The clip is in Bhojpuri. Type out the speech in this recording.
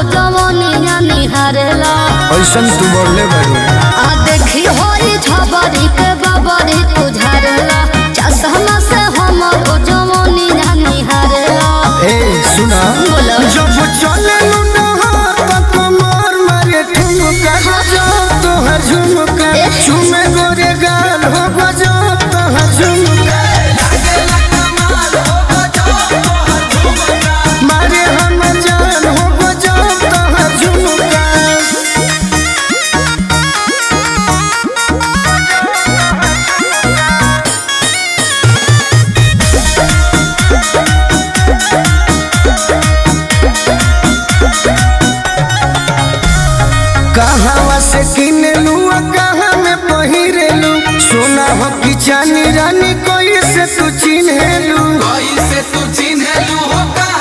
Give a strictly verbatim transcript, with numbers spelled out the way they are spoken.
जवानिया निहारेला ऐसन तू बोले बारू आ देखी होई झबरी के बबरी तुझारेला चश्मा से हमर जवानिया निहारेला ए सुना बोला जब चले लुना कमर मारे ठुमका गजो तोहर झुमका झुमे गोरे गाल हो गजो तोहर झुमका मारे हम जान हो गजो तोहर झुमका कहाँ से किनलू कहाँ में पहिरेलू सोना हो कि चानी रानी कोई से तू चिन्हेलू कोई से तू चिन्हेलू हो